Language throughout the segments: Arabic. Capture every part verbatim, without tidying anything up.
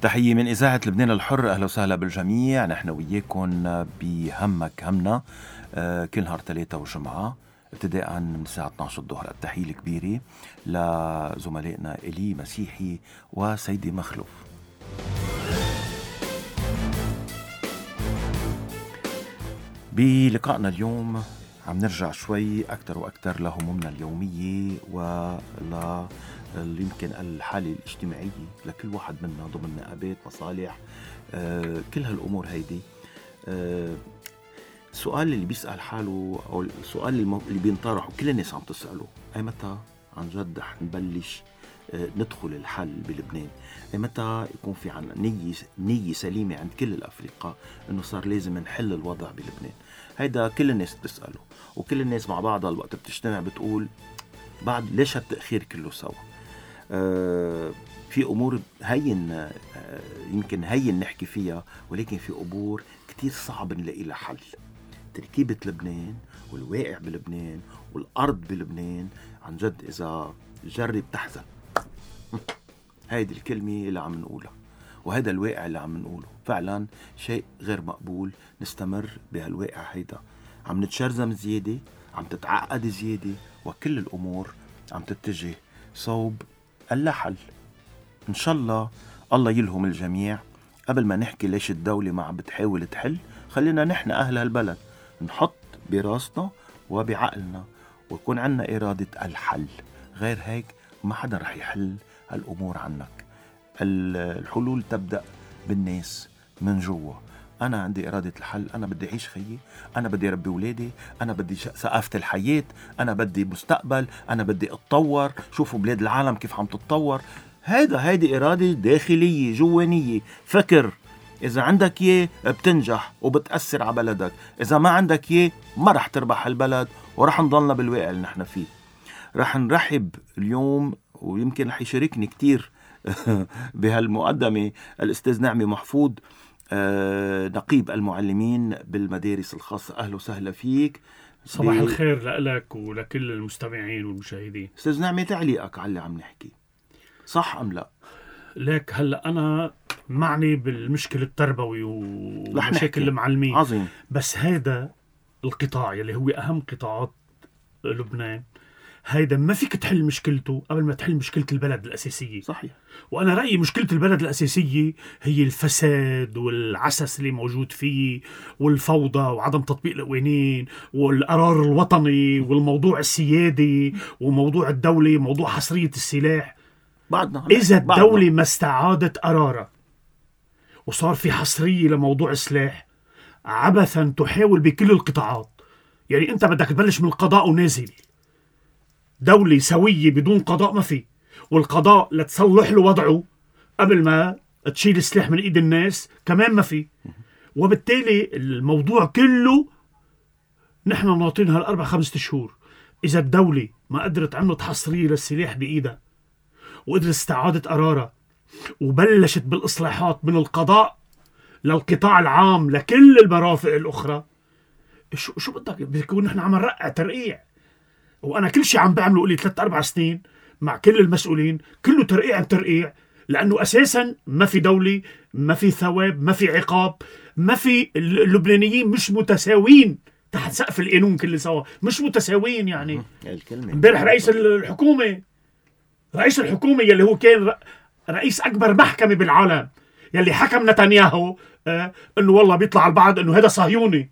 تحية من إذاعة لبنان الحر. أهلا وسهلا بالجميع. نحن وياكم بهمك همنا آه كل نهار ثلاثة وجمعة ابتداء من الساعة اثنعش عشر الظهر. التحية الكبيرة لزملائنا إلي مسيحي وسيدي مخلوف. بلقائنا اليوم عم نرجع شوي أكتر وأكتر لهمومنا اليومية ولا يمكن الحالة الاجتماعية لكل واحد منا ضمن نقابات مصالح آه، كل هالأمور هيدي. آه، السؤال اللي بيسأل حاله أو السؤال اللي بينطرح وكل الناس عم تسأله، أي متى عن جد رح نبلش آه، ندخل الحل بلبنان؟ أي متى يكون في عن نية, نية سليمة عند كل الأفرقاء أنه صار لازم نحل الوضع بلبنان؟ هيدا كل الناس بتسأله، وكل الناس مع بعضها الوقت بتجتمع بتقول بعد ليش هالتأخير كله سوا؟ آه في أمور هين آه يمكن هين نحكي فيها، ولكن في أمور كتير صعب نلاقي لها حل. تركيبة لبنان والواقع بلبنان والأرض بلبنان عن جد إذا جرب تحزن. هيدي الكلمة اللي عم نقولها وهذا الواقع اللي عم نقوله فعلا شيء غير مقبول. نستمر بهالواقع هيدا، عم نتشرزم زيادة، عم تتعقد زيادة، وكل الأمور عم تتجه صوب اللا حل. إن شاء الله الله يلهم الجميع. قبل ما نحكي ليش الدولة ما عم بتحاول تحل، خلينا نحن أهل هالبلد نحط براسنا وبعقلنا ويكون عنا إرادة الحل. غير هيك ما حدا رح يحل هالأمور عنك. الحلول تبدأ بالناس من جوا. أنا عندي إرادة الحل، أنا بدي أعيش خيي، أنا بدي ربي ولادي، أنا بدي ثقافة الحياة، أنا بدي مستقبل، أنا بدي أتطور. شوفوا بلاد العالم كيف عم تتطور. هيدا هيدي إرادة داخلية جوانية، فكر. إذا عندك يه بتنجح وبتأثر على بلدك، إذا ما عندك يه ما رح تربح البلد ورح نضلنا بالواقع اللي نحن فيه. رح نرحب اليوم ويمكن رح يشاركني كتير بهالمقدمة الأستاذ نعمي محفوظ، آه، نقيب المعلمين بالمدارس الخاصة. أهلا وسهلا فيك. صباح ب... الخير لك ولكل المستمعين والمشاهدين. أستاذ نعمي، تعليقك على اللي عم نحكي صح أم لا؟ لك هلأ أنا معني بالمشكل التربوي ومشاكل المعلمين. عظيم. بس هذا القطاع يلي هو أهم قطاعات لبنان، هيدا ما فيك تحل مشكلته قبل ما تحل مشكلة البلد الأساسية. صحيح. وأنا رأيي مشكلة البلد الأساسية هي الفساد والعسس اللي موجود فيه والفوضى وعدم تطبيق القوانين والقرار الوطني والموضوع السيادي وموضوع الدولة، موضوع حصرية السلاح. بعدنا إذا الدولة ما استعادت قرارها وصار في حصرية لموضوع السلاح، عبثا تحاول بكل القطاعات. يعني أنت بدك تبلش من القضاء ونازل. دولة سوية بدون قضاء ما في، والقضاء لتصلح له وضعه قبل ما تشيل السلاح من ايد الناس كمان ما في. وبالتالي الموضوع كله نحن نعطينها الاربع خمسة شهور. اذا الدولة ما قدرت عملت حصرية للسلاح بايدها وقدرت استعادت قرارها وبلشت بالاصلاحات من القضاء للقطاع العام لكل المرافق الاخرى، شو شو بدك؟ بيكون نحن عم نرقع ترقيع. وأنا كل شيء عم بعمله لي ثلاث أربع سنين مع كل المسؤولين كله ترقيع ترقيع، لأنه أساسا ما في دولة، ما في ثواب، ما في عقاب، ما في. اللبنانيين مش متساوين تحت سقف القانون كله سوا، مش متساوين. يعني امبارح رئيس الحكومة رئيس الحكومة يلي هو كان رئيس أكبر محكمة بالعالم يلي حكم نتنياهو آه إنه والله بيطلع البعض إنه هذا صهيوني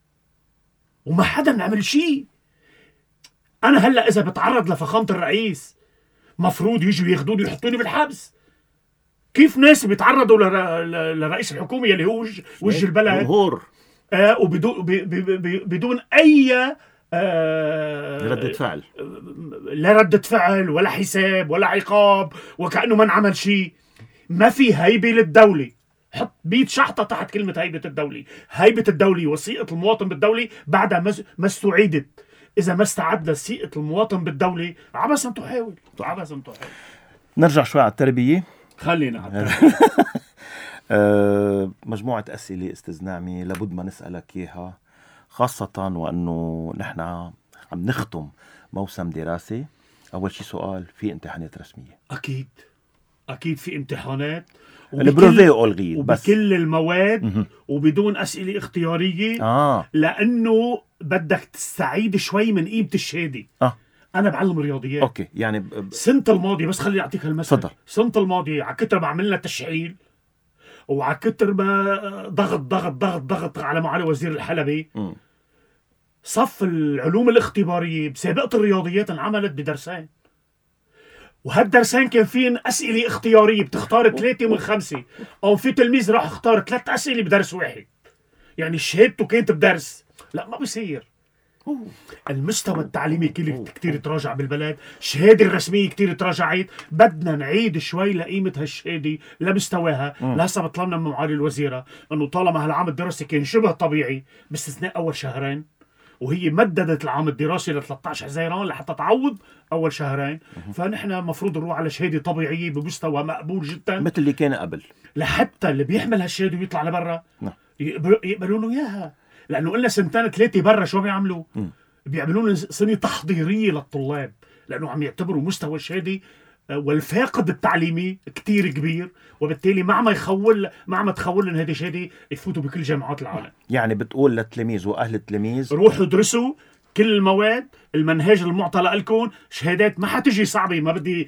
وما حدا نعمل شيء. أنا هلأ إذا بتعرض لفخامة الرئيس مفروض يجوا ياخدوني ويحطوني بالحبس. كيف ناس بيتعرضوا لر... لرئيس الحكومة اللي هو وجه, وجه البلد آه وبدون ب... ب... ب... بدون أي آه ردة فعل، لا ردة فعل ولا حساب ولا عقاب، وكأنه ما نعمل شيء. ما في هيبة للدولة. حط بيت شحطة تحت كلمة هيبة الدولة. هيبة الدولة وثيقة المواطن بالدولة بعدها ما استعيدت. إذا ما استعدنا ثقة المواطن بالدولة عبثا تحاول عبثا تحاول. نرجع شوي على التربية. خلينا على التربية. مجموعة أسئلة أستاذ نعمي لابد ما نسألك إياها، خاصة وأنه نحن عم نختم موسم دراسي. أول شي سؤال، في امتحانات رسمية؟ أكيد أكيد في امتحانات، البروفي ألغيت بس وبكل المواد مهم. وبدون أسئلة اختيارية آه لأنه بدك تستعيد شوي من قيمة الشهادة. آه أنا بعلم رياضيات. أوكي يعني ب... ب... سنة الماضية بس خلي أعطيك هالمثل. تفضل. سنة الماضية على كتر ما عملنا تشعيل وعلى كتر ما ضغط ضغط ضغط ضغط على معالي وزير الحلبي م. صف العلوم الاختبارية بسابقة الرياضيات انعملت بدرسين، وهالدرسين كان فين أسئلة اختيارية بتختار ثلاثة من خمسة، أو في تلميذ راح اختار ثلاث أسئلة بدرس واحد، يعني شهادته كانت بدرس. لا ما بيصير. المستوى التعليمي كتير تراجع بالبلد، الشهادة الرسمية كتير تراجعت، بدنا نعيد شوي لقيمة هالشهادة لمستواها. لهسا بطلبنا من معالي الوزيرة انه طالما هالعام الدراسي كان شبه طبيعي باستثناء اول شهرين، وهي مددت العام الدراسي ل ثلاثة عشر حزيران لحتى تعوض اول شهرين، فنحن المفروض نروح على شهادة طبيعية بمستوى مقبول جدا مثل اللي كان قبل، لحتى اللي بيحمل هالشهادة ويطلع لبرا نعم. يقبلوا له اياها. لانه قلنا سنتين ثلاثة برا شو بيعملوا؟ م. بيعملون سنة تحضيرية للطلاب، لأنه عم يعتبروا مستوى الشهادة والفاقد التعليمي كتير كبير، وبالتالي مع ما يخول مع ما تخول لهم هذه شهادة يفوتوا بكل جامعات العالم. يعني بتقول للتلاميذ وأهل التلاميذ روحوا ادرسوا كل المواد، المنهاج المعطى لكم، شهادات ما حتجي صعبة، ما بدي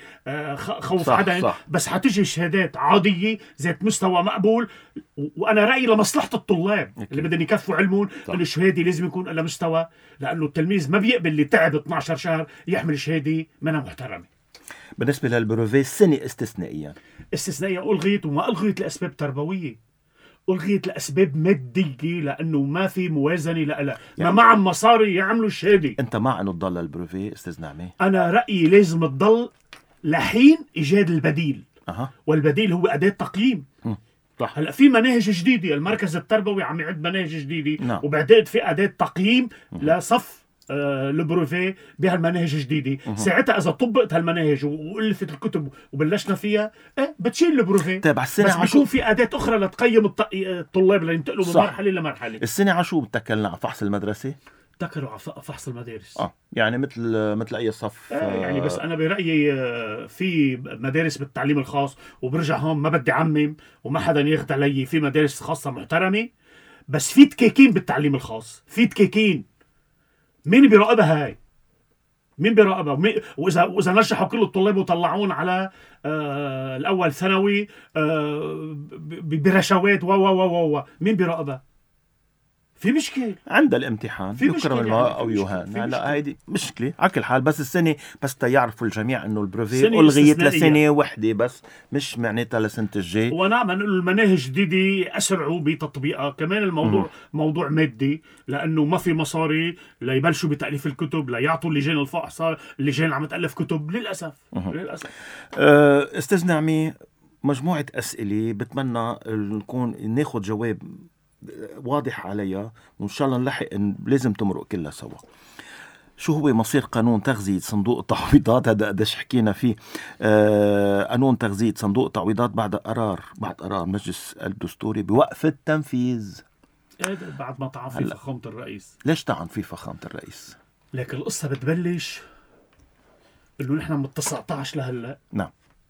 خوف حدا، صح. بس حتجي شهادات عادية ذات مستوى مقبول، وأنا رأيي لمصلحة الطلاب أكيد. اللي بدهم يكفوا علمهم إنه الشهادة لازم يكون لها مستوى، لأنه التلميذ ما بيقبل اللي تعب اثني عشر شهر يحمل شهادة منها محترمة. بالنسبة للبروفي السنة استثنائيا استثنائيا ألغيت، وما ألغيت لأسباب تربوية، ألغيت لأسباب مادية، لأنه ما في موازنة لها، يعني ما معهم مصاري يعملوا الشهادة. أنت مع أنه تضل البروفي أستاذ نعمة؟ أنا رأيي لازم تضل لحين إيجاد البديل. أه. والبديل هو أداة تقييم. صح. هلا في مناهج جديدة، المركز التربوي عم يعد مناهج جديدة، نعم. وبعدين في أداة تقييم لصف آه البروفي بهالمناهج الجديدة. ساعتها إذا طبقت هالمناهج وألفت الكتب وبلشنا فيها، إيه بتشيل البروفي. طيب على السنة بس بيكون في أداة أخرى لتقيم الطلاب اللي ينتقلوا من مرحلة لمرحلة. السنة عشو بتكلنا على فحص المدرسة؟ اتكلوا على فحص المدارس. اه يعني مثل مثل اي صف. آه يعني بس انا برايي في مدارس بالتعليم الخاص، وبرجع هون ما بدي عمم وما حدا ياخذ علي، في مدارس خاصه محترمه، بس في تكاكين بالتعليم الخاص، في تكاكين. مين بيراقبها هاي؟ مين بيراقبها؟ مين... واذا واذا نجحوا كل الطلاب وطلعون على آه الاول ثانوي آه برشاوات و و و و مين بيراقبها؟ في مشكلة عند الامتحان يكرم الماء أو يهان. لا هيدي مشكلة على كل حال. بس السنة بس تيعرفوا الجميع إنه البروفي ألغيت لسنة وحدة بس، مش معناتها لسنة الجاي. ونعم نقول المناهج جديدة أسرعوا بتطبيقها. كمان الموضوع م. موضوع مادي، لأنه ما في مصاري ليبلشوا بتأليف الكتب، ليعطوا اللجان الفحصة، اللجان عم تألف كتب للأسف. م. للأسف. أستاذ نعمي، مجموعة أسئلة بتمنى نكون ناخد جواب واضح عليها، وإن شاء الله نلحق إن لازم تمرق كلها سوا. شو هو مصير قانون تغذية صندوق التعويضات؟ هذا قديش حكينا فيه. آه قانون تغذية صندوق التعويضات بعد قرار بعد قرار مجلس الدستوري بوقف التنفيذ. بعد ما طعن فيه فخامة الرئيس. ليش طعن فيه فخامة الرئيس؟ لكن القصة بتبلش إنه نحن من تسعة عشر لهلا. نعم.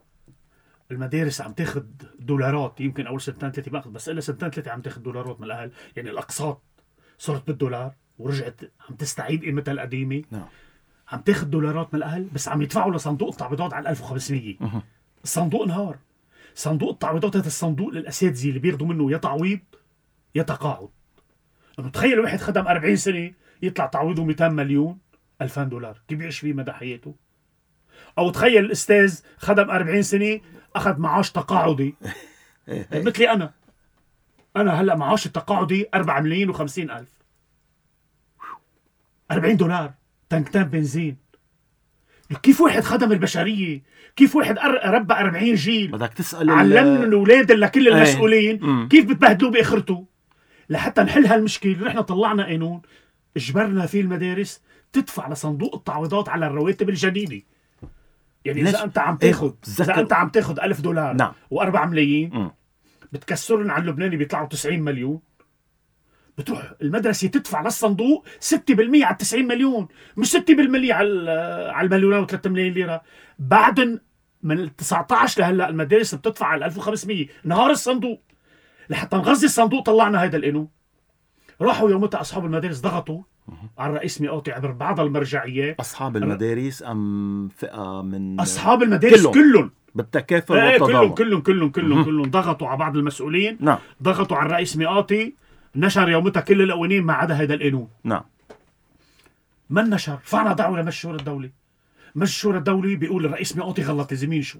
المدارس عم تاخد دولارات، يمكن اول سنتين ثلاثه باخذ، بس الا سنتين ثلاثه عم تاخد دولارات من الاهل، يعني الاقساط صارت بالدولار ورجعت عم تستعيد قيمتها القديمه. نعم. عم تاخد دولارات من الاهل، بس عم يدفعوا لصندوق التعويضات على ألف وخمسمية. أه. الصندوق انهار. صندوق التعويضات هذا الصندوق للاساتذه اللي بياخذوا منه يا تعويض يا تقاعد. انه تخيل واحد خدم أربعين سنه يطلع تعويضه مئتين مليون، ألفين دولار، كيف يعيش فيه مدى حياته؟ او تخيل الاستاذ خدم أربعين سنه اخذ معاش تقاعدي مثلي انا انا هلا معاش التقاعدي أربعة ملايين وخمسين ألف، أربعين دولار تنكتين بنزين. كيف واحد خدم البشريه؟ كيف واحد ربى أربعين جيل؟ بدك تسال علمنا الاولاد لكل المسؤولين كيف بتبهدلوه باخرته. لحتى نحل هالمشكله نحن طلعنا قانون اجبرنا فيه المدارس تدفع لصندوق التعويضات على الرواتب الجديده. يعني إذا أنت عم تاخد إذا أنت عم تاخد ألف دولار. نعم. وأربعة ملايين م. بتكسرن على اللبناني بيطلعوا تسعين مليون، بتروح المدرسة تدفع للصندوق ستة بالمية على تسعين مليون، مش ستة بالمية على على المليون وثلاثة ملايين ليرة. بعدن من تسعة عشر لهلا المدارس بتدفع على ألف وخمسمية نهار الصندوق. لحتى نغذي الصندوق طلعنا هذا القانون. راحوا يومتها اصحاب المدارس ضغطوا على الرئيس مئاتي عبر بعض المرجعيات. اصحاب المدارس ام فئه من اصحاب المدارس كلهم بالتكافل ايه والتضامن؟ كلهم كلهم كلهم كلهم ضغطوا على بعض المسؤولين. نعم. ضغطوا على الرئيس مئاتي، نشر يومتها كل القوانين ما عدا هذا القانون. نعم. ما نشر، رفعنا دعوه لمجلس الشورى الدولي. مجلس الشورى الدولي بيقول الرئيس مئاتي غلط لازم ينشر.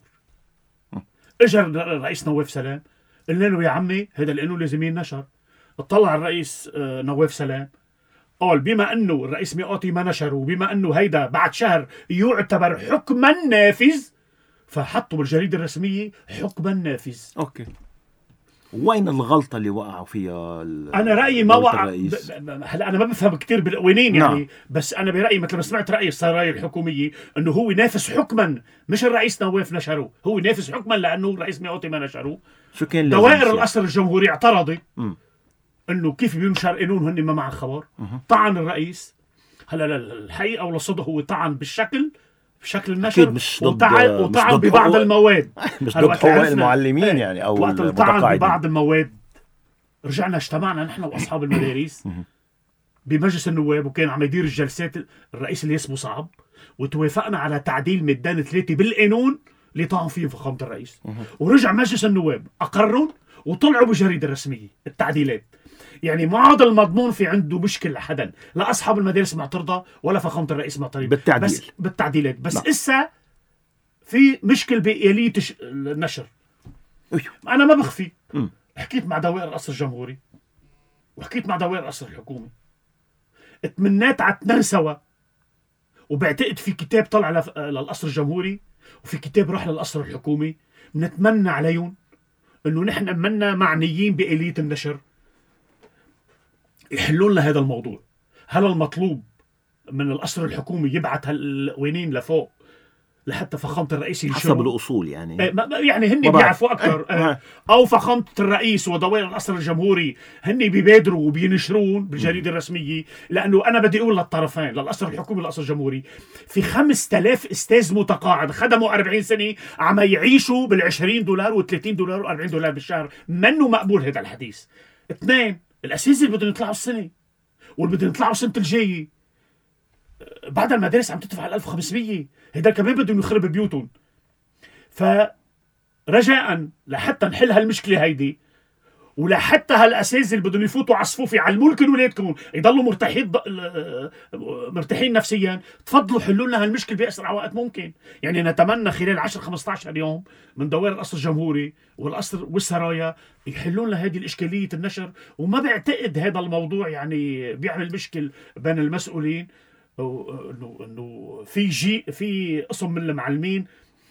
اجى الرئيس نواف سلام قلنا له يا عمي هذا القانون لازم ينشر. اطلع الرئيس نواف سلام قال بما انه الرئيس مئاتي ما نشر وبما انه هيدا بعد شهر يعتبر حكما نافذ فحطوا بالجريدة الرسمية حكما نافذ. اوكي. وين الغلطة اللي وقعوا فيها؟ أنا رأيي ما وقع. هلا أنا ما بفهم كتير بالقوانين يعني. نعم. بس أنا برأيي مثل ما سمعت رأي السرايا الحكومية إنه هو نافذ حكما، مش الرئيس نواف نشره، هو نافذ حكما لأنه الرئيس مئاتي ما نشره. شو كان دوائر القصر الجمهوري اعترضت إنه كيف بينشر قانون هن ما مع خبر. طعن الرئيس. هلا الحقيقة والصدق هو طعن بالشكل بشكل النشر مش وطعن وطعن ببعض المواد. مش ضد حقوق المعلمين يعني او وقت طعن ببعض المواد رجعنا اجتمعنا نحن واصحاب المدارس بمجلس النواب وكان عم يدير الجلسات الرئيس اللي اسمه صعب، وتوافقنا على تعديل ميدان ثلاثة بالقانون اللي طعن فيه فخامة الرئيس. ورجع مجلس النواب اقرهم وطلعوا بالجريدة الرسمية التعديلات. يعني ما عاد المضمون في عنده مشكلة لحدا، لا أصحاب المدارس معترضة ولا فخامة الرئيس معترض بالتعديل. بس بالتعديلات بس. لا. إسا في مشكل بآلية النشر. أنا ما بخفي. م. حكيت مع دوائر القصر الجمهوري وحكيت مع دوائر القصر الحكومي، اتمنيت على اثنين سوا، وبعتقد في كتاب طلع للقصر الجمهوري وفي كتاب راح للقصر الحكومي بنتمنى عليهم إنه نحن منا معنيين بآلية النشر يحلون لنا هذا الموضوع. هل المطلوب من القصر الحكومي يبعث هالقوانين لفوق لحتى فخامة الرئيس ينشرون حسب الأصول يعني يعني هن بيعرفوا أكثر، أو فخامة الرئيس ودوائر القصر الجمهوري هن بيبادروا وبينشرون بالجريدة الرسمية. لأنه أنا بدي أقول للطرفين للقصر الحكومي والقصر الجمهوري في خمسة آلاف أستاذ متقاعد خدموا أربعين سنة عم يعيشوا بالعشرين دولار والثلاثين دولار وأربعين دولار بالشهر. منه مقبول هذا الحديث. اثنين، الأساتذة اللي بدهم يطلعوا السنة واللي بدهم يطلعوا السنة الجاية بعد المدارس عم تدفع ألف وخمسمية، هيدا كمان بدهم يخرب بيوتهم. فرجاء لحتى نحل هالمشكلة هيدي ولحتى هالأساتذة اللي بدهم يفوتوا على صفوف يعلموا لكم ولادكم يضلوا مرتاحين مرتاحين نفسيا، تفضلوا حلوا لنا هالمشكلة بأسرع وقت ممكن. يعني نتمنى خلال عشرة خمسة عشر يوم من دوائر القصر الجمهوري والقصر والسرايا يحلون لنا هذه الإشكالية النشر. وما بعتقد هذا الموضوع يعني بيعمل مشكل بين المسؤولين، انه انه في جي في قسم من المعلمين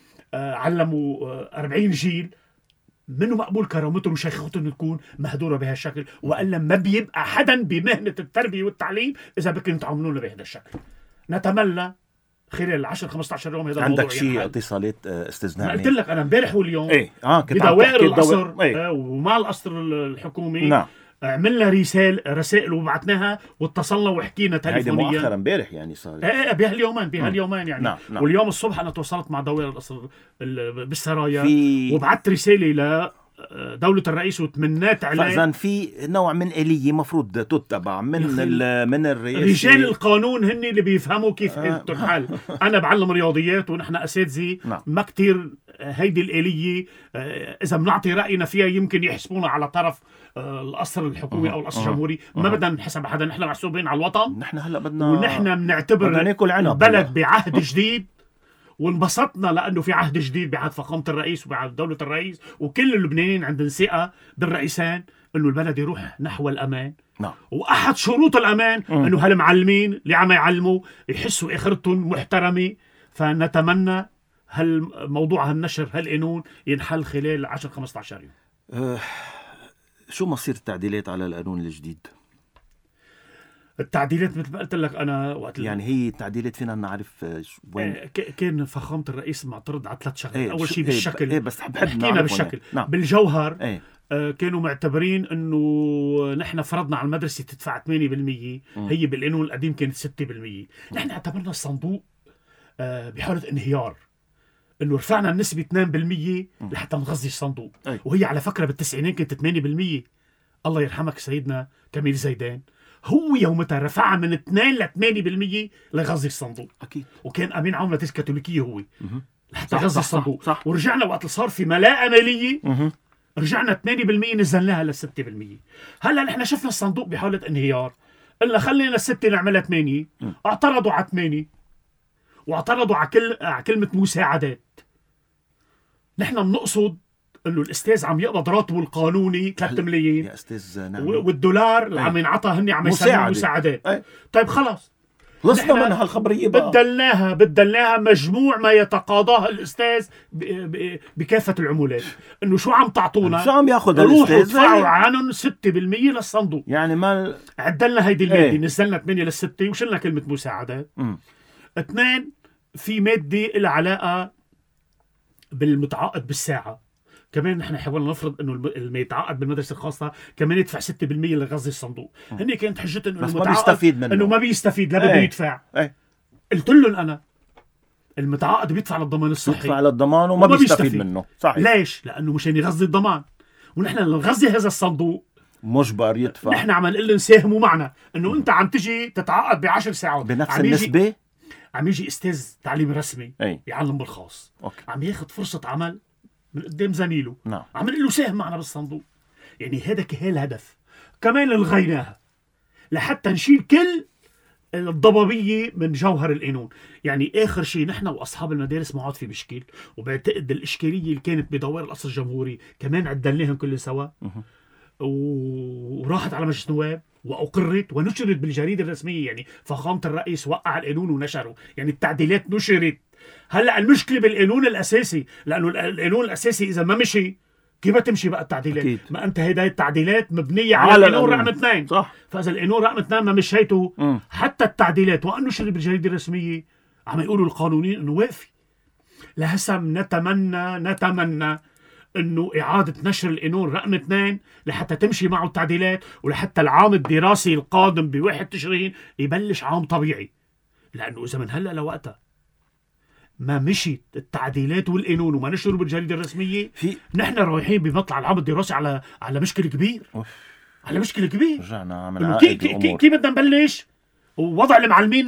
علموا أربعين جيل منه مقبول كرامتهم وشيخوتهم تكون مهدوره بهالشكل، والا ما بيبقى حدا بمهنه التربيه والتعليم اذا بدكم تعاملونا بهذا الشكل. نتمنى خلال عشرة خمسة عشر يوم هذا الموضوع. عندك شيء اتصالات استاذناني؟ قلت لك انا امبارح واليوم ايه اه بدوائر القصر ايه؟ ومع القصر الحكومي. نعم. عملنا رسائل رسائل وبعثناها واتصلنا وحكينا تليفونيا. هيدي مؤخرا امبارح يعني صار ايه بهاليومين بهاليومين يعني. نعم. نعم. واليوم الصبح انا تواصلت مع دوائر القصر بالسرايا في... وبعثت رساله ل دولة الرئيس وتمنيت عليه. فإذن في نوع من آلية مفروض تتبع من من الرئاسة. رجال القانون هن اللي بيفهموا كيف آه. تنحل. أنا بعلم رياضيات ونحن أساتذة. نعم. ما كتير هيدي الآلية إذا بنعطي رأينا فيها يمكن يحسبونا على طرف القصر الحكومي أو القصر الجمهوري. ما بدنا نحسب حدا، نحن محسوبين على الوطن. نحن هلا بدنا ونحن بنعتبر البلد بعهد جديد، وانبسطنا لأنه في عهد جديد بعهد فخامة الرئيس وبعهد دولة الرئيس، وكل اللبنانيين عندهم ثقة بالرئيسين إنه البلد يروح نحو الأمان. نعم. وأحد شروط الأمان م. إنه هالمعلمين اللي عم يعلموا يحسوا آخرتهم محترمة. فنتمنى هالموضوع هالنشر هالقانون ينحل خلال عشرة خمسة عشر يوم. أه شو مصير التعديلات على القانون الجديد؟ التعديلات مثل ما قلت لك انا وقت يعني هي التعديلات فينا نعرف وين كان فخامة الرئيس معترض على ثلاث شغلات. ايه اول شيء بالشكل ايه بس بحب حكينا بالشكل. نعم. بالجوهر ايه. آه كانوا معتبرين انه نحن فرضنا على المدرسة تدفع ثمانية بالمية، هي بالقانون القديم كانت ستة بالمية. نحن اعتبرنا الصندوق آه بحالة انهيار انه رفعنا النسبة اثنين بالمية لحتى نغذي الصندوق. أي. وهي على فكرة بالتسعينين كانت ثمانية بالمية. الله يرحمك سيدنا كميل زيدان، هو يومتها رفعها من اثنين ل ثمانية بالمية لغذي الصندوق. اكيد. وكان امين عام لتيس كاثوليكيه هو مه. لحتى صح غذي صح الصندوق. صح صح. ورجعنا وقت صار في ملاءة مالية مه. رجعنا ثمانية بالمية نزلناها ل ستة بالمية. هلا نحن شفنا الصندوق بحالة انهيار، قلنا خلينا الستة نعملها ثمانية. اعترضوا على ثمانية واعترضوا على كل على كلمة مساعدات. نحن بنقصد انه الاستاذ عم يقبض راتبه القانوني ثلاثة ملايين يا استاذ نعم. والدولار اللي عم ينعطى هن عم يسموه مساعدات. أي. طيب خلاص خلصنا من هالخبريه بقى. بدلناها بدلناها مجموع ما يتقاضاه الاستاذ بكافه العمولات. انه شو عم تعطونا؟ شو عم ياخذ روحوا الاستاذ؟ ادفعوا عنهم ستة بالمية للصندوق. يعني ما عدلنا هيدي الماده. ايه؟ نزلنا ثمانية للستة وشلنا كلمه مساعدات. م. اثنين، في ماده لها علاقه بالمتعاقد بالساعه. كمان نحن حاولنا نفرض انه اللي يتعاقد بالمدرسه الخاصه كمان يدفع ستة بالمية لغذي الصندوق. هني كانت حجتهم انه ما بيستفيد منه، انه ما بيستفيد، لا بده ايه. يدفع. ايه. قلت لهم انا المتعاقد بيدفع للضمان الصحي، يدفع للضمان وما بيستفيد, بيستفيد منه. صحيح. ليش؟ لانه مشان يغذي الضمان، ونحن نغذي هذا الصندوق مجبر يدفع. نحن عم نقول لهم ساهموا معنا. انه انت عم تجي تتعاقد بعشر ساعات بنفس النسبه. عم يجي استاذ تعليم رسمي ايه؟ يعلم بالخاص. أوكي. عم ياخذ فرصه عمل من قدام زميله. نعم. عم نقول له ساهم معنا بالصندوق. يعني هذا كهي الهدف. كمان الغيناها لحتى نشيل كل الضبابية من جوهر القانون. يعني آخر شيء نحن وأصحاب المدارس ما عاد في مشكل، وبعتقد الإشكالية اللي كانت بدوائر القصر الجمهوري كمان عدلناهم كل سوا وراحت على مجلس النواب وأقرت ونشرت بالجريدة الرسمية. يعني فخامة الرئيس وقع القانون ونشره، يعني التعديلات نشرت. هلأ المشكلة بالقانون الأساسي، لأنه القانون الأساسي إذا ما مشي كيف تمشي بقى التعديلات؟ أكيد. ما أنت هداية التعديلات مبنية على, على القانون رقم اثنين. صح. فإذا القانون رقم اثنين ما مشيته م. حتى التعديلات وأن نشر بالجريدة الرسمية عم يقولوا القانونيين إنه وافي. لهسه نتمنى نتمنى إنه إعادة نشر القانون رقم اثنين لحتى تمشي معه التعديلات، ولحتى العام الدراسي القادم بواحد تشرين يبلش عام طبيعي. لأنه إذا من هلا لوقتها ما مشيت التعديلات والقانون وما نشروا بالجريدة الرسمية، في نحن رايحين بمطلع العام الدراسي على على مشكلة كبير. أوف. على مشكلة كبير. رجعنا من عائد الأمور. كيف بدنا نبلش؟ ووضع المعلمين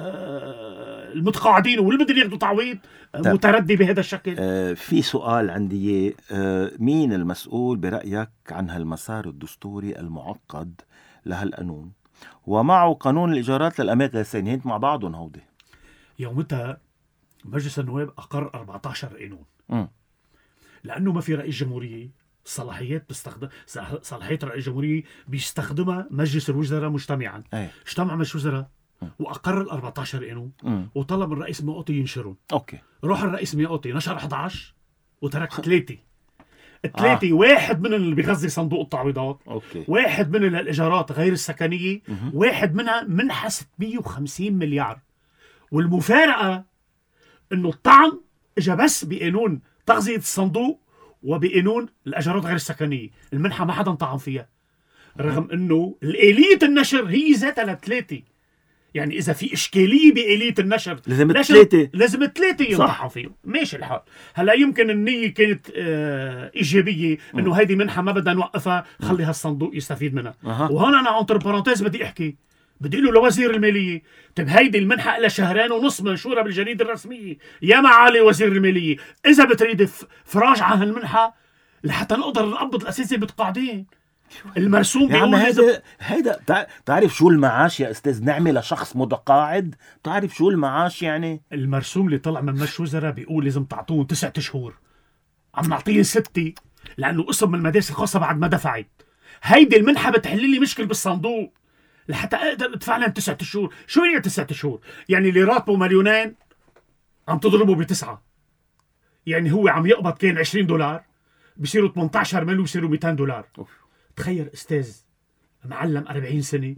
المتقاعدين واللي بدهم ياخذوا تعويض متردي بهذا الشكل. آه في سؤال عندي، آه مين المسؤول برأيك عن هالمسار الدستوري المعقد لهالقانون ومعه قانون الإيجارات للأماكن السكنية؟ هنت مع بعضهم هودي. يومتها مجلس النواب أقر أربعة عشر قانون. م. لأنه ما في رئيس جمهورية، صلاحيات بستخدم صلاحيات رئيس الجمهورية بيستخدمها مجلس الوزراء مجتمعا. أي. اجتمع مجلس الوزراء وأقر ال أربعة عشر قانون وطلب الرئيس ميقاتي ينشرهم. أوكي. روح الرئيس ميقاتي نشر أحد عشر وترك ثلاثة. الثلاثة آه. واحد من اللي بيغذي صندوق التعويضات، أوكي. واحد من الإيجارات غير السكنية، م- واحد منها منحة ستمية وخمسين مليار. والمفارقة انه الطعن اجى بس بقانون تغذية الصندوق وبقانون الاجارات غير السكنية. المنحة ما حدا طعن فيها، رغم انه الآلية النشر هي ذاتها لثلاثة. يعني اذا في اشكالية بآلية النشر لازم ثلاثة لازم ثلاثة ينطحن فيهم. ماشي الحال. هلا يمكن النية كانت اه ايجابية انه هيدي منحة ما بدنا نوقفها، خلي هالصندوق يستفيد منها. أه. وهون انا انتر بارانتيز بدي احكي، بدي اقول له لوزير الماليه، طيب هيدي المنحه لها شهرين ونص منشوره بالجريده الرسميه. يا معالي وزير الماليه، اذا بتريد فراج عن هالمنحه لحتى نقدر نقبض الاساتذه المتقاعدين. المرسوم بيقول هيدا هيدا تعرف شو المعاش يا استاذ نعمه لشخص متقاعد؟ تعرف شو المعاش يعني؟ المرسوم اللي طلع من مجلس وزراء بيقول لازم تعطوهم تسعة شهور، عم نعطيهم ستة لانه قسم من المدارس الخاصه بعد ما دفعت. هيدي المنحه بتحل لي مشكل بالصندوق لحتى اقدر ادفع لهم تسعة شهور. شو هي تسعة شهور؟ يعني اللي راتبه مليونين عم تضربه بتسعة، يعني هو عم يقبض كان عشرين دولار بصيروا ثمانية عشر مليون وبصيروا مئتين دولار. أوف. تخيل استاذ معلم أربعين سنة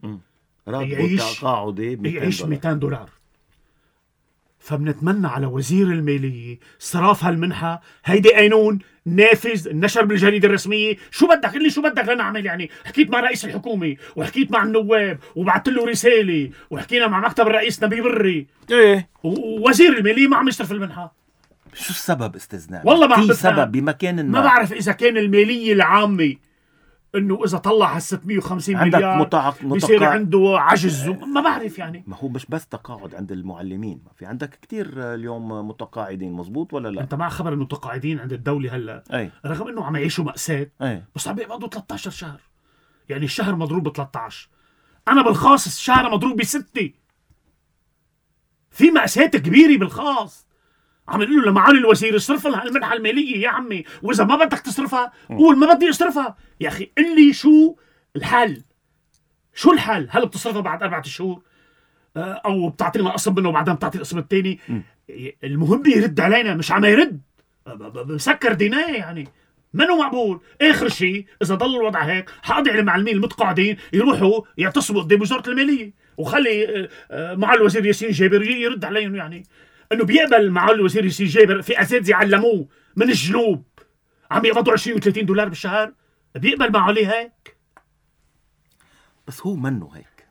يعيش تقاعدي يعيش مئتين دولار. فبنتمنى على وزير المالية صراف هالمنحة. هيدي قانون نافذ نشر بالجريدة الرسمية. شو بدك اللي شو بدك لنعمل؟ يعني حكيت مع رئيس الحكومة وحكيت مع النواب وبعثت له رسالة وحكينا مع مكتب الرئيس نبي بري. ايه ووزير المالية ما عم يصرف المنحة. شو السبب استاذ نعمة؟ والله ما عم في بفهم. سبب بمكان ما. ما بعرف إذا كان المالية العامة إنه إذا طلع هال ستمية وخمسين عندك مليار متعق... بيصير متقاعد. عنده عجز. ما بعرف يعني. ما هو مش بس تقاعد عند المعلمين، ما في عندك كتير اليوم متقاعدين، مزبوط ولا لا؟ أنت مع خبر إنه متقاعدين عند الدولة هلا، أي. رغم إنه عم يعيشوا مأساة، أي. بس عم بيقبضوا ثلاثة عشر شهر، يعني الشهر مضروب ب ثلاثة عشر. أنا بالخاص الشهر مضروب بستة. في مأساة كبيرة بالخاص. عم يقولوا لمعالي الوزير اصرف لها المنحة المالية يا عمي، وإذا ما بدك تصرفها قول ما بدي أصرفها. يا أخي قل لي شو الحل؟ شو الحل؟ هل بتصرفها بعد أربعة شهور أو بتعطينا قسم منه وبعدين بتعطي القسم الثاني؟ المهم يرد علينا، مش عم يرد، بسكر ديناه يعني. منو مقبول. آخر شيء إذا ضل الوضع هيك حقضي على المعلمين المتقاعدين يروحوا يعتصموا قدام وزارة المالية، وخلي معالي الوزير ياسين جابر يرد عليهم، يعني انه بيقبل معالي الوزير ياسين جابر في اساتذه علموه من الجنوب عم يقبضوا عشرين وثلاثين دولار بالشهر، بيقبل معالي هيك؟ بس هو منه هيك،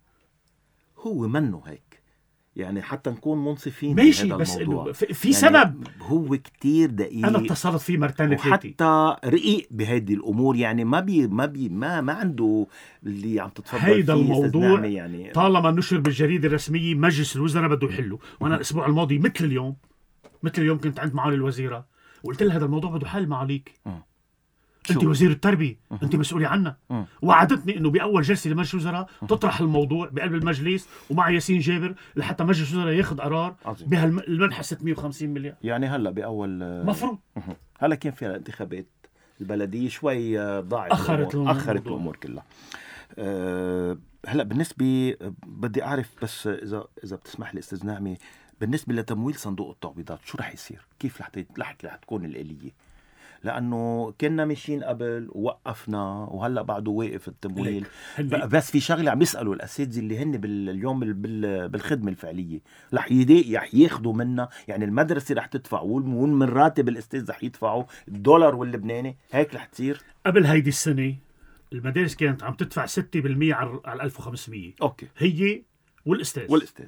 هو منه هيك، يعني حتى نكون منصفين ماشي، بهذا بس الموضوع. في, في يعني سبب. هو كتير دقيق. انا اتصلت فيه مرتين ثلاثه، وحتى رقيق بهذه الامور، يعني ما بي ما بي ما ما عنده اللي عم تتفضل هيدا فيه الموضوع يعني. طالما نشر بالجريده الرسميه مجلس الوزراء بده يحله. وانا الاسبوع الماضي مثل اليوم مثل اليوم كنت عند معالي الوزيره وقلت لها هذا الموضوع بده حل معاليك. انت وزير التربيه، انت مسؤولة عنها. وعدتني انه باول جلسه لمجلس الوزراء تطرح الموضوع بقلب المجلس ومع ياسين جابر لحتى مجلس الوزراء ياخذ قرار بهالمنحه ستمية وخمسين مليار. يعني هلا باول مفروض. هلا كان في الانتخابات البلديه شوي ضاعت، اخرت الامور, أخرت الأمور كلها. أه هلا بالنسبه بدي اعرف بس اذا اذا بتسمح لي استاذ نعمي، بالنسبه لتمويل صندوق التعويضات شو رح يصير؟ كيف رح رح تكون الآلية؟ لأنه كنا ماشيين قبل ووقفنا وهلأ بعده واقف التمويل. بس في شغلة عم يسألوا الأساتذة اللي هن باليوم بالخدمة الفعلية رح رح ياخدوا منا، يعني المدرسة رح تدفع ومن راتب الأستاذ رح يدفعوا الدولار واللبناني، هيك رح تصير؟ قبل هيدي السنة المدارس كانت عم تدفع ستة بالمية على ألف وخمسمية. أوكي. هي والأستاذ والأستاذ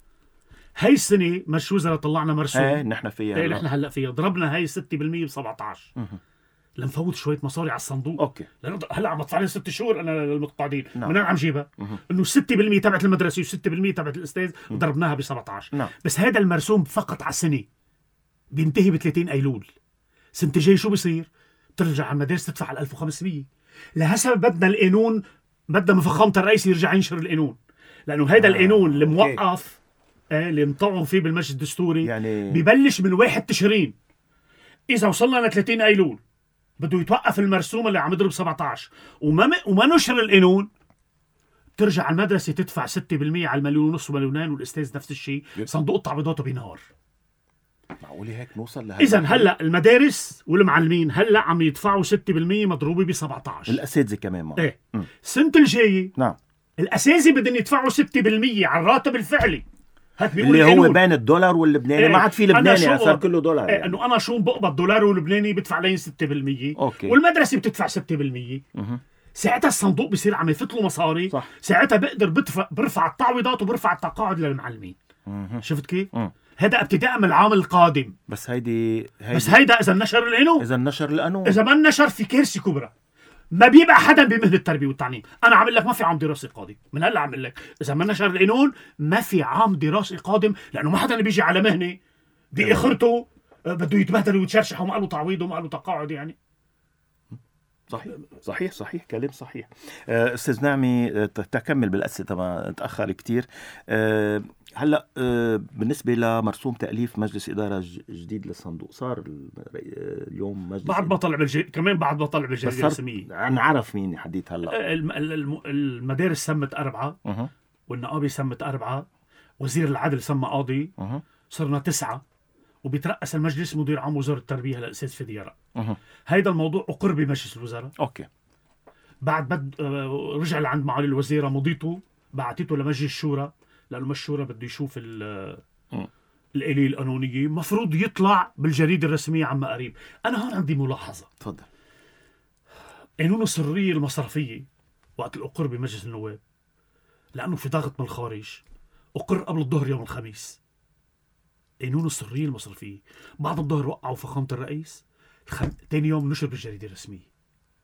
هاي السنة مش وزراء طلعنا مرسوم. ايه نحن فيها. ايه نحن هلا فيها ضربنا هاي ستة بالمية ب سبعة عشر. لنفوت شوية مصاري على الصندوق. اوكي. لأنه هلا عم بدفع لي ست شهور انا للمتقاعدين. نعم. من وين عم جيبها؟ انه ستة بالمية تبعت المدرسة وستة بالمية تبعت الاستاذ ضربناها ب سبعة عشر. نعم. بس هذا المرسوم فقط على سنة بينتهي ب ثلاثين ايلول. سنة الجاي شو بصير؟ ترجع على المدارس تدفع على ألف وخمسمية. لهسه بدنا القانون، بدنا من فخامة الرئيس يرجع ينشر القانون، لأنه هذا آه. القانون اللي موقف آه اللي مطعم فيه بالمجلس الدستوري يعني ببلش من واحد تشرين. إذا وصلنا ل ثلاثين أيلول بده يتوقف المرسوم اللي عم يضرب سبعة عشر وما وما نشر القانون، ترجع على المدرسة تدفع ستة بالمية على المليون ونص ومليونين، والأستاذ نفس الشيء، صندوق تعويضاته بينهار. معقولة هيك نوصل لهذا؟ إذا هلا المدارس والمعلمين هلا عم يدفعوا ستة بالمية مضروبة ب سبعة عشر. الأساتذة كمان ما. إيه. السنة الجاية نعم الأساتذة بدهم يدفعوا ستة بالمية على الراتب الفعلي. اللي هو بين الدولار واللبناني. إيه. ما عاد في لبناني، صار كله دولار. إيه. يعني. انه انا شو بقبض دولار ولبناني بدفع لين ستة بالمية. أوكي. والمدرسه بتدفع ستة بالمية. مه. ساعتها الصندوق بصير عم يفتلوا مصاري. صح. ساعتها بقدر بدفع برفع التعويضات وبرفع التقاعد للمعلمين. مه. شفت كيف؟ مه. هذا ابتداء من العام القادم. بس هيدي, هيدي بس هيدا اذا نشر القانون. اذا نشر القانون اذا ما نشر في كارثه كبرى. ما بيبقى حدا بمهنة التربية والتعليم. أنا عامل لك ما في عام دراسي قادم من هلا، عامل لك إذا ما نشر القانون ما في عام دراسي قادم، لأنه ما حدا اللي بيجي على مهنة بآخرته بده يتبهدل ويتشرشح وما له تعويض وما له تقاعد. يعني صحيح صحيح صحيح كلام صحيح. أستاذ نعمي تكمل بالأسئلة طبعا تأخر كتير. أه هلا أه بالنسبة لمرسوم تأليف مجلس إدارة جديد للصندوق، صار اليوم مجلس بعد ما طلع بالجي... كمان بعد ما طلع بالجريدة الرسمية. نعرف مين حديث هلا. الم... الم... المدارس سمت أربعة. أه. والنقابة سمت أربعة. وزير العدل سمى قاضي. أه. صرنا تسعة. وبيترأس المجلس مدير عام وزارة التربية هلا الأستاذ فديارة. أه. هيدا الموضوع أقر بمجلس الوزراء. أوكي. بعد بد آه رجع لعند معالي الوزيرة، مضيته بعتته لمجلس الشورى، لأنه مجلس الشورى بده يشوف الآلية القانونية، مفروض يطلع بالجريدة الرسمية عما قريب. أنا هون عندي ملاحظة. تفضل. قانون السرية المصرفية وقت الأقر بمجلس النواب، لأنه في ضغط من الخارج، أقر قبل الظهر يوم الخميس. قانون السرية المصرفية. بعد الظهر وقعوا فخامة الرئيس، خم... تاني يوم نشر بالجريدة الرسمية.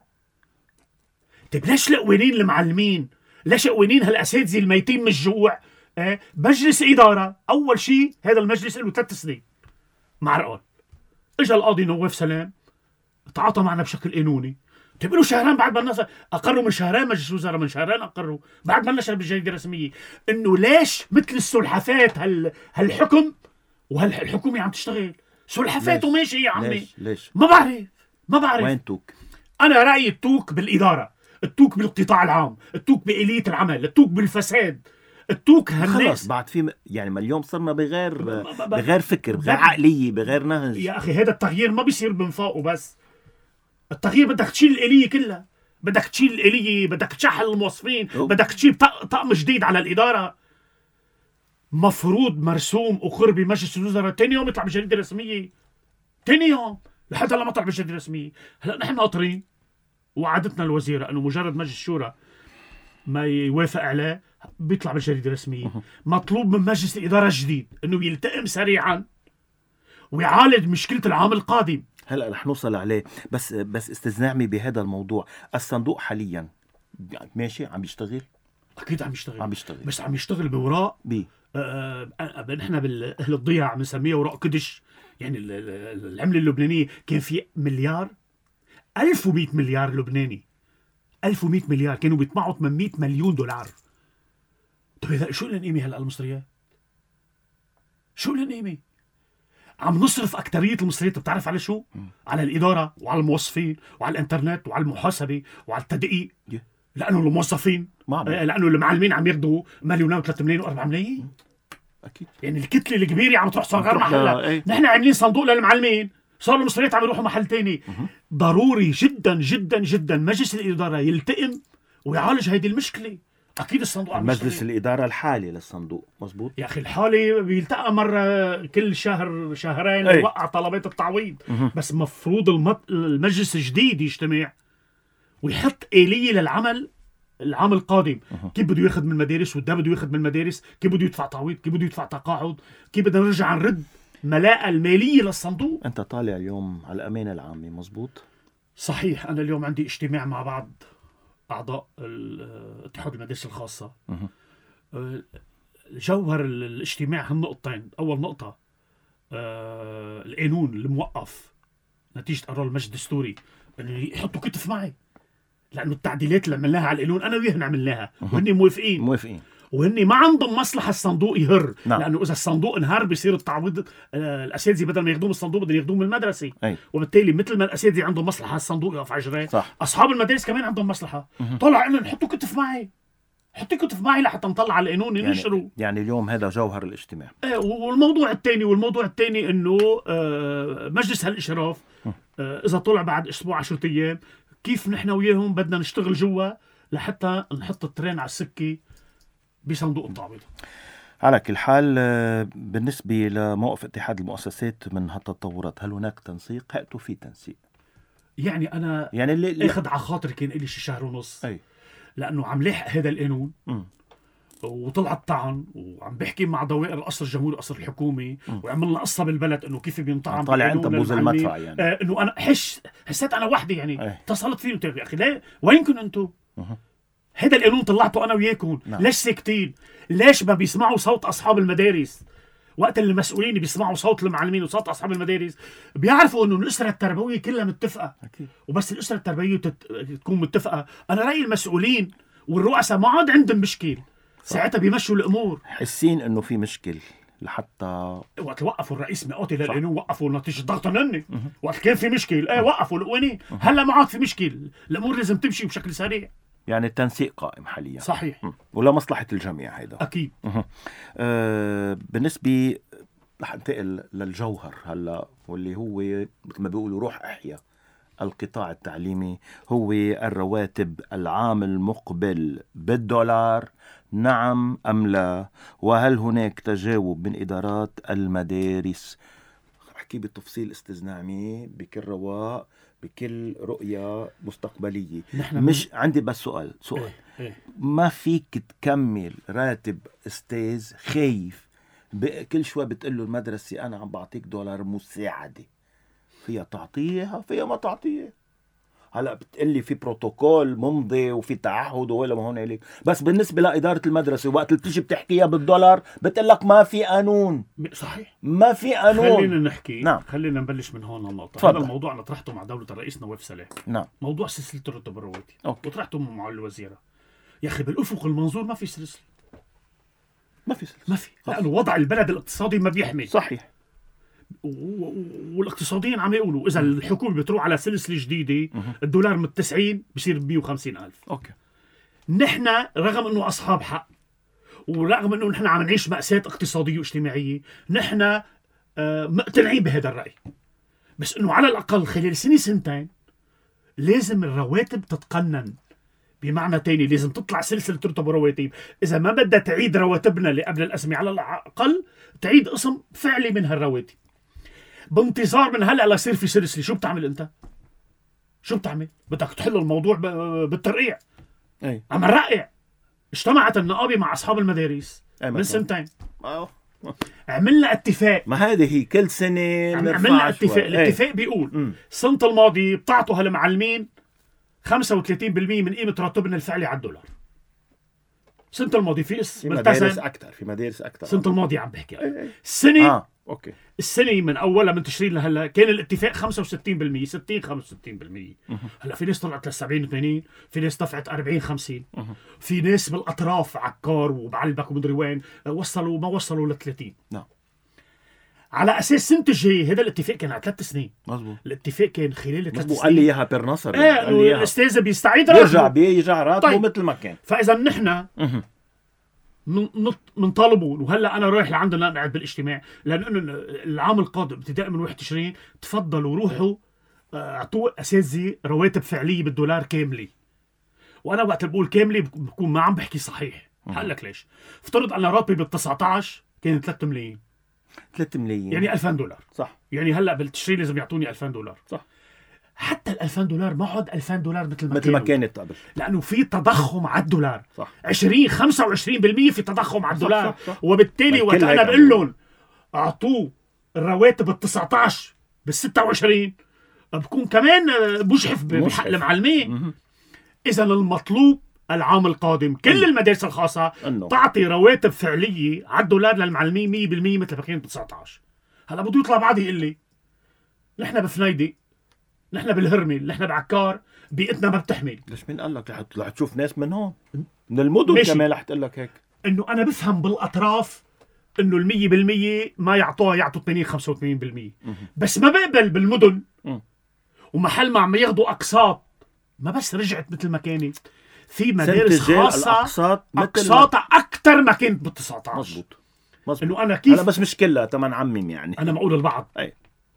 طيب ليش القوانين المعلمين، ليش قوانين هالأساتذة الميتين من الجوع؟ اه مجلس إدارة، أول شيء هذا المجلس له ثلاث سنين مع رقال. إجا القاضي نواف سلام تعاطى معنا بشكل قانوني. طيب له شهرين بعد ما الناس أقروا، من شهرين مجلس الوزراء، من شهرين أقروا بعد ما نشر بالجريدة الرسمية إنه ليش مثل السلحفات هال... هالحكم وهالحكومة عم تشتغل سلحفات وماشي يا عمي. ليش؟ ليش؟ ما بعرف ما بعرف وين توك؟ أنا رأيي التوك بالإدارة، التوك بالقطاع العام، التوك بإلية العمل، التوك بالفساد، التوك هالناس. خلص بعد في م... يعني ما اليوم صرنا بغير بغير فكر، بغير عقلية، بغير نهج. يا أخي هذا التغيير ما بيصير من فوق وبس. التغيير بدك تشيل الآلية كلها، بدك تشيل الآلية، بدك تشحن الموظفين، بدك تجيب طقم جديد على الإدارة. مفروض مرسوم وقر بمجلس الوزراء، تاني يوم يطلع بالجريدة الرسمية، تاني يوم لحتى لما طلع بالجريدة الرسمية. هلا نحن ناطرين، وعدتنا الوزيرة انه مجرد مجلس الشورى ما يوافق عليه بيطلع بالجريدة الرسمية. مطلوب من مجلس الإدارة الجديد انه يلتئم سريعا ويعالج مشكلة العام القادم. هلا رح نوصل عليه، بس بس استاذ نعمي بهذا الموضوع، الصندوق حاليا ماشي عم بيشتغل؟ اكيد عم يشتغل، عم بيشتغل، بس عم يشتغل بوراق بي آه آه نحن بالاهل الضياع بنسميها وراق كدش. يعني العملة اللبنانية كان في مليار ألف ومئة مليار لبناني، ألف ومئة مليار كانوا بيطمعوا ثمانمئة مليون دولار. طيب إذا شو القيمة هلا المصريات؟ شو القيمة؟ عم نصرف أكترية المصريات بتعرف على شو؟ م. على الإدارة وعلى الموظفين وعلى الإنترنت وعلى المحاسبة وعلى التدقيق. yeah. لأنه الموظفين آه لأنه المعلمين عم ياخذوا مليونين وثلاثة ملايين وأربعة ملايين. أكيد. يعني الكتلة الكبيرة عم تروح صغار محلها. ايه؟ نحن عاملين صندوق للمعلمين، صار المصريات عم يروحوا محل تاني. ضروري جدا جدا جدا مجلس الإدارة يلتئم ويعالج هيدي المشكلة. أكيد الصندوق عم مجلس يشتغل. الإدارة الحالي للصندوق مزبوط يا أخي، الحالي بيلتقى مرة كل شهر شهرين ويوقع طلبات التعويض. مه. بس مفروض المط... المجلس الجديد يجتمع ويحط آلية للعمل العام القادم. مه. كيف بده ياخذ من المدارس، وده بده ياخذ من المدارس، كيف بده يدفع تعويض، كيف بده يدفع تقاعد، كيف بدنا نرجع نرد ملاءة المالية للصندوق. أنت طالع اليوم على الأمانة العامة مزبوط؟ صحيح. أنا اليوم عندي اجتماع مع بعض أعضاء اتحاد المدارس الخاصة. مه. جوهر الاجتماع هم نقطتين. أول نقطة آه القانون الموقف نتيجة قرار المجلس الدستوري أنه يحطوا كتف معي، لأنه التعديلات اللي عملناها على القانون أنا وياهم عملناها وهن موافقين موافقين وهن ما عندهم مصلحة الصندوق يهر. نعم. لأنه إذا الصندوق انهار بيصير التعويض آه الأساتذة بدل ما ياخذوه من الصندوق بدهم ياخذوه من المدرسة. أي. وبالتالي مثل ما الأساتذة عندهم مصلحة الصندوق يقف على جريه، أصحاب المدارس كمان عندهم مصلحة. مه. طلع إنه نحطوا كتف معي، حطي كتف معي لحتى نطلع على القانون ينشروا. يعني, يعني اليوم هذا جوهر الاجتماع. ايه. والموضوع الثاني والموضوع الثاني انه آه مجلس هالاشراف آه اذا طلع بعد اسبوع عشرة ايام كيف نحن وياهم بدنا نشتغل جوا لحتى نحط الترين على السكه بصندوق التعويض. على كل حال بالنسبه لموقف اتحاد المؤسسات من هالتطورات، هل هناك تنسيق؟ هاتوا في تنسيق. يعني انا يعني اللي اخذ على خاطري كان لي شي شهر ونص. أي. لانه عم لاحق هذا القانون م. وطلع الطعن وعم بحكي مع دوائر القصر الجمهوري قصر الحكومي م. وعملنا قصه بالبلد انه كيف بينطعن طالع انت بوز المدفع. يعني آه انه انا حش حسيت انا وحدي. يعني اتصلت فيه قلت يا اخي ليه وينكم انتم؟ هذا القانون طلعته انا وياكم. نعم. ليش ساكتين؟ ليش ما بيسمعوا صوت اصحاب المدارس؟ وقت اللي المسؤولين بيسمعوا صوت المعلمين وصوت اصحاب المدارس بيعرفوا انه الاسره التربويه كلها متفقه. أكيد. وبس الاسره التربويه تت... تكون متفقه، انا رايي المسؤولين والرؤساء ما عاد عندهم مشكل، ساعتها بيمشوا الامور. حسين انه في مشكل لحتى وقت وقفوا الرئيس مئاتي للقانون وقفوا نتيجه ضغط مني. وقت كان في مشكل ايه وقفوا القوانين. هلا ما عاد في مشكل، الامور لازم تمشي بشكل سريع. يعني التنسيق قائم حاليا. صحيح. م. ولا مصلحة الجميع هيدا. أكيد. أه بالنسبة رح انتقل للجوهر هلا، واللي هو مثل ما بيقولوا روح أحيا القطاع التعليمي، هو الرواتب العام المقبل بالدولار، نعم أم لا؟ وهل هناك تجاوب من إدارات المدارس؟ أحكي بالتفصيل استاذ نعمي بكل رواق بكل رؤية مستقبلية. مش من... عندي بس سؤال سؤال إيه؟ إيه؟ ما فيك تكمل راتب استاذ خايف كل شوي بتقول له المدرسة أنا عم بعطيك دولار مساعدة، فيها تعطيها فيها ما تعطيها. هلا بتقلي في بروتوكول ممضي وفي تعهد ولا ما هون عليك، بس بالنسبة لإدارة المدرسة وقت اللي بتيجي بتحكيها بالدولار بتقول لك ما في قانون. صحيح، ما في قانون. خلينا نحكي نعم. خلينا نبلش من هون النقطة. فضل. هذا الموضوع أنا طرحته مع دولة الرئيس نواف سلام. نعم. موضوع سلسلة الرتب الرواتب، أوكي. وطرحته مع الوزيرة. يا أخي بالأفق المنظور ما في سلسلة، ما في سلسلة. ما في، لأنه وضع البلد الاقتصادي ما بيحمل. صحيح. والاقتصاديين عم يقولوا إذا الحكومة بتروح على سلسلة جديدة الدولار من تسعين بصير مية وخمسين ألف. أوكي. نحن رغم أنه أصحاب حق ورغم أنه نحن عم نعيش مأساة اقتصادية واجتماعية، نحن مقتنعين بهذا الرأي، بس أنه على الأقل خلال سنة سنتين لازم الرواتب تتقنن. بمعنى تاني لازم تطلع سلسلة رتب ورواتب. إذا ما بدها تعيد رواتبنا اللي قبل الأزمة على الأقل تعيد قسم فعلي من هالرواتب. بانتظار من هلأ ليصير في سلسلة، شو بتعمل أنت؟ شو بتعمل؟ بدك تحل الموضوع بالترقيع. أي. عم نرقع. اجتمعت النقابة مع أصحاب المدارس من سنتين. أوه. عملنا اتفاق. ما هذه هي كل سنة عملنا اتفاق. الاتفاق بيقول م. السنة الماضية بتعطوا هالمعلمين خمسة وثلاثين بالمئة من قيمة راتبنا الفعلي على الدولار. السنة الماضية في في مدارس أكثر في مدارس أكثر السنة الماضية عم بحكي. السنة آه. أوكي. السنة من أولها من تشرين لهلا كان الاتفاق خمسة وستين بالمئة ستين خمسة وستين بالمئة. هلا في ناس طلعت للسبعين ثمانين، في ناس دفعت أربعين خمسين، في ناس بالأطراف عكار وبعلبك ومدري وين وصلوا ما وصلوا ل ثلاثين. نعم. على أساس سنة الجاي هذا الاتفاق كان على ثلاث سنين. مظبوط. الاتفاق كان خلال ثلاث سنين. قال لي إياها بيرنصر. إيه الأستاذ بيستعيد راتبه. يرجع بيرجع راتبه طيب. مثل ما كان. فإذا نحن من من طالبون، وهلا انا رايح لعندنا نقعد بالاجتماع لانه العام القادم ابتداء من واحد تشرين تفضلوا روحوا اعطوا اساتذه رواتب فعليه بالدولار كامله. وانا وقت بقول كامله بكون ما عم بحكي صحيح. هقول لك ليش. افترض انا راتبي بال تسعة عشر كان ثلاثة ملايين. ثلاثة ملايين يعني ألفين دولار. صح. يعني هلا بالتشرين لازم يعطوني ألفين دولار. صح. حتى ال ألفين دولار ما عاد ألفين دولار مثل ما مثل ما كانت قبل، لانه في تضخم على الدولار. صح. عشرين خمسة وعشرين بالمئة في تضخم على الدولار. صح صح صح. وبالتالي وقت انا بقول لهم اعطوه الرواتب ال تسعة عشر بال ستة وعشرين بكون كمان بجحف بحق المعلمين. اذا المطلوب العام القادم كل المدارس الخاصه أنه. تعطي رواتب فعليه على الدولار للمعلمين مية بالمئة مثل ما كانت ب تسعة عشر. هلا بده يطلع بعدي يقول لي نحن بفنيدي، نحن بالهرمل، نحن بعكار، بيئتنا ما بتحمل. ليش مين قال لك رح تشوف ناس من هون من المدن ماشي. كمان رح تقول لك هيك. انه انا بفهم بالاطراف انه المية بالمية ما يعطوها يعطوا ثمانين خمسة وثمانين بالمئة، بس ما بقبل بالمدن م. ومحل ما عم ياخذوا اقساط ما بس رجعت مثل ما كانت. في مدارس خاصه اقساط اقساطها اكثر ما كانت بال تسعة عشر. مزبوط مزبوط. انه انا كيف انا بس مش كلها تمن عمم يعني انا بقول البعض. اي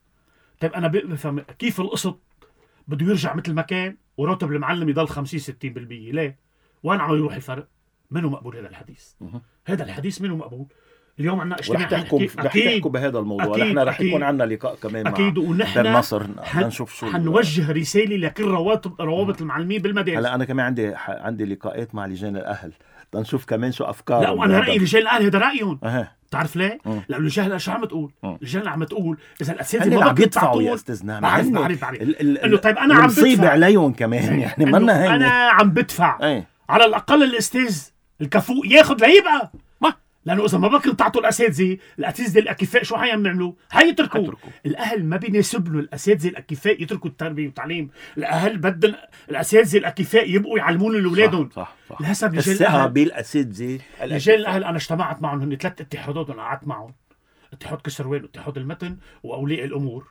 طيب انا بفهم كيف القسط بده يرجع مثل ما كان وراتب المعلم يضل خمسين ستين بالمئة. ليه؟ وين عم يروح الفرق؟ منو مقبول هذا الحديث؟ مه. هذا الحديث منو مقبول؟ اليوم عندنا اجتماع رح تحكوا رح تحكوا بهذا الموضوع. نحن رح يكون عندنا لقاء كمان أكيد. مع ونحن بالنصر نشوف شو حنوجه رساله لكل رواتب روابط المعلمين بالمدارس. هلا انا كمان عندي عندي لقاءات مع لجان الاهل تنشوف كمان شو افكار. لا وانا رايي لجان الاهل هذا رايهم. أه. بتعرف ليه؟ لانه لجان الاهل شو عم تقول؟ لجان عم تقول اذا الاساتذه ما عم يدفعوا يا استاذ نعم. بعرف بعرف بعرف انه طيب انا عم بدفع عليهم كمان يعني منا هي انا عم بدفع أي. على الاقل الاستاذ الكفؤ ياخذ ليبقى ما. لانه اذا ما بكن تعطوا الاساتذه الاساتذه الاكفاء شو حيعملوا؟ حيتركوا. الاهل ما بيناسب له الاساتذه الاكفاء يتركوا التربيه والتعليم. الاهل بدهم الاساتذه الاكفاء يبقوا يعلمون لاولادهم. صح صح. لحسب لجان الاهل بالاساتذه لجان الاهل انا اجتمعت معهم هن ثلاث اتحادات وانا قعدت معهم، اتحاد كسروان واتحاد المتن واولياء الامور،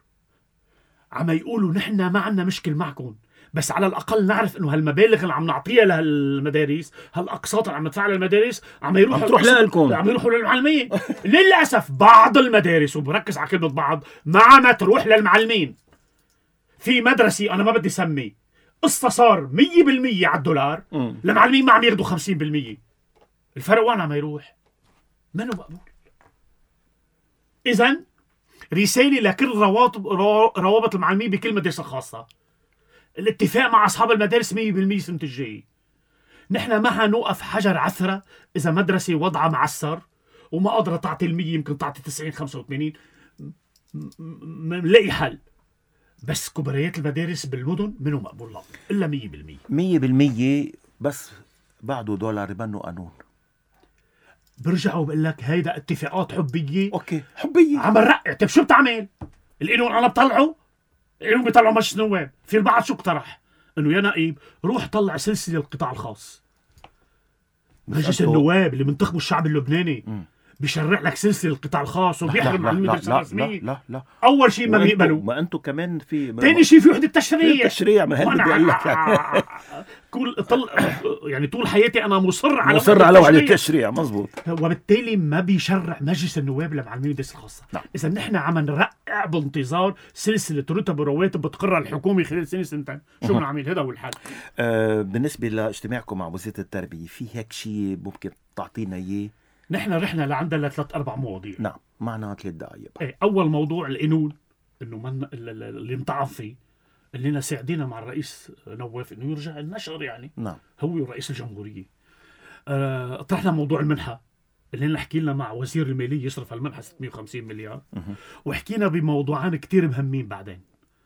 عم يقولوا نحن ما عندنا مشكل معكم بس على الاقل نعرف انه هالمبالغ اللي عم نعطيها لهالمدارس هالاقساط اللي عم ندفعها للمدارس عم يروحوا عم تروح لكم عم يروحوا للمعلمين. للاسف بعض المدارس وبركز على كلمه بعض ما عم تروح للمعلمين. في مدرسه انا ما بدي اسمي قصه صار مية بالمية على الدولار، المعلمين ما عم ياخذوا خمسين بالمية. الفرق وين عم يروح؟ منو مقبول. اذا رساله لكل روابط روابط المعلمين بكل مدرسه خاصه، الاتفاق مع أصحاب المدارس مية بالمية سنة الجاي. نحن ما حنوقف حجر عثرة إذا مدرسة وضعها معسر وما قادرة تعطي المية، يمكن تعطي تسعين خمسة وثمانين، نلاقي حل. بس كبريات المدارس بالمدن منه مقبول لهم إلا مية بالمية مية بالمية. بس بعده دولار يبنوا قانون. برجعوا بقول لك هيدا اتفاقات حبية. اوكي حبية عم نرقع. طيب شو بتعمل؟ القانون انا بطلعه، القانون بيطلعوا مجلس نواب. في البعض شو اقترح؟ انه يا نقيب روح طلع سلسلة القطاع الخاص. مجلس النواب اللي منتخبه الشعب اللبناني م. بيشرع لك سلسلة القطاع الخاص وبيحرم عن المدرسة الرسمية. لا لا لا أول شيء ما بيقبلوا. ما أنتوا كمان في ثاني شيء في وحدة تشريع. التشريع ما هل بدي أقول لك يعني كل طل... يعني طول حياتي أنا مصر على مصر على وحدة التشريع. مزبوط. وبالتالي ما بيشرع مجلس النواب لمعلمين المدارس الخاصة. نعم. إذا نحن عم نرقع بانتظار سلسلة رتب ورواتب بتقرر الحكومة خلال سنة سنتين، شو بنعمل؟ هذا هو الحل. آه بالنسبة لاجتماعكم مع وزارة التربية، في هيك شيء ممكن تعطينا إياه؟ نحن رحنا لعندها لثلاث أربع مواضيع. نعم معنا ثلاث دقائق. ايه أول موضوع القانون إنه من اللي مطعم فيه، اللي ساعدينا مع الرئيس نواف إنه يرجع النشر يعني. نعم. هو ورئيس الجمهورية. آه طرحنا موضوع المنحة اللي نحكي لنا مع وزير المالية يصرف على المنحة ستمية وخمسين مليار. أه. وحكينا بموضوعان كتير مهمين بعدين.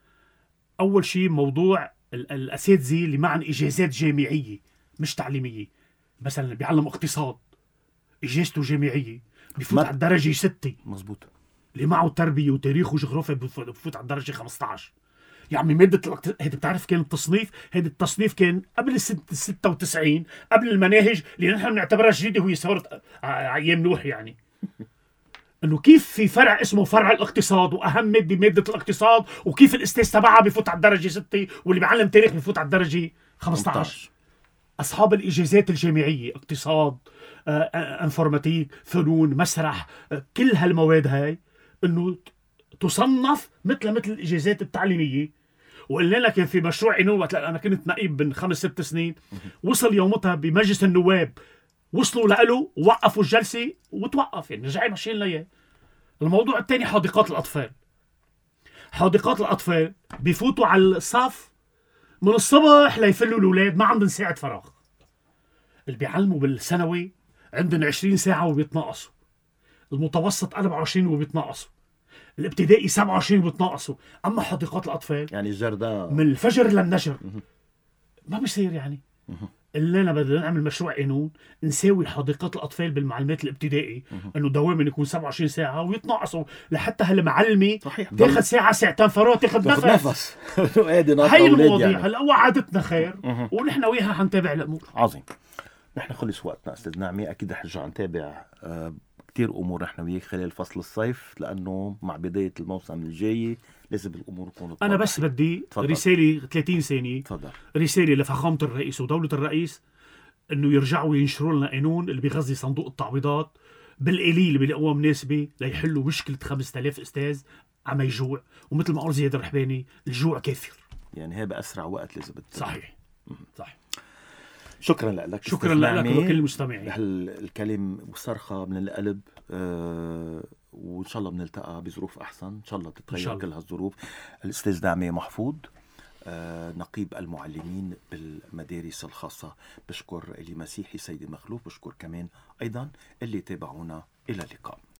أول شيء موضوع الأساتذة اللي معن إجازات جامعية مش تعليمية، مثلا اللي بيعلم اقتصاد إجازته جامعية بفوت على الدرجة ستة. مزبوط. اللي معه تربية وتاريخ وجغرافيا بفوت على الدرجة خمسة عشر. يعني مادة الاقتصاد هيدا بتعرف كان التصنيف، هيدا التصنيف كان قبل الست ستة وتسعين، قبل المناهج اللي نحن بنعتبرها جديدة وهي ثورة أيام نوح يعني. إنه كيف في فرع اسمه فرع الاقتصاد وأهم مادة مادة الاقتصاد، وكيف الأستاذ تبعها بفوت على الدرجة ستة واللي بيعلم تاريخ بفوت على الدرجة خمسة عشر. أصحاب الإجازات الجامعية اقتصاد، آه، انفورماتيك، فنون، مسرح، آه، كل هالمواد هاي إنه تصنف مثل مثل الإجازات التعليمية. وقلنا لك في مشروع قانون وقت أنا كنت نقيب من خمس ست سنين، وصل يومتها بمجلس النواب، وصلوا لقله ووقفوا الجلسة وتوقف يعني رجعي ماشيين ليه. الموضوع الثاني حديقات الأطفال. حديقات الأطفال بيفوتوا على الصف من الصبح ليفلوا الأولاد، ما عندهم ساعة فراغ. اللي بيعلموا بالثانوي عندهم عشرين ساعة وبيتناقصوا، المتوسط أربعة وعشرين وبيتناقصوا، الابتدائي سبعة وعشرين وبيتناقصوا. أما حديقات الأطفال يعني الجردة من الفجر للنجر ما بيصير يعني. اللي أنا بدنا نعمل مشروع قانون نساوي حديقات الأطفال بالمعلمات الابتدائي إنه دواما يكون سبعة وعشرين ساعة ويتناقصوا لحتى هالمعلمة تاخد ساعة ساعتين فراغ تاخد نفس. نفس. هاي المواضيع هلا وعدتنا خير ونحن وياها حنتابع الأمور. عظيم. نحن خلص وقتنا أستاذ نعمي، أكيد رح نرجع نتابع آه كتير أمور نحن وياك خلال فصل الصيف، لأنه مع بداية الموسم الجاي لازم الأمور تكون. أنا بس بدي تفضل. رسالة ثلاثين ثانية. تفضل. رسالة لفخامة الرئيس ودولة الرئيس إنه يرجعوا ينشروا لنا قانون اللي بيغذي صندوق التعويضات بالقليل اللي بيلاقوها مناسبة ليحلوا مشكلة خمسة آلاف أستاذ عم يجوع، ومثل ما قال زياد الرحباني الجوع كافر. يعني هي بأسرع وقت لازم تتم. صحيح. صحيح. شكرا لك. شكرا لك وكل المستمعين. هالكلام وصرخة من القلب، أه وإن شاء الله بنلتقى بظروف أحسن، إن شاء الله تتغير كل هالظروف. الأستاذ نعمي محفوظ، أه نقيب المعلمين بالمدارس الخاصة. بشكر إلي مسيحي سيدي مخلوف، بشكر كمان أيضا اللي تابعونا. إلى اللقاء.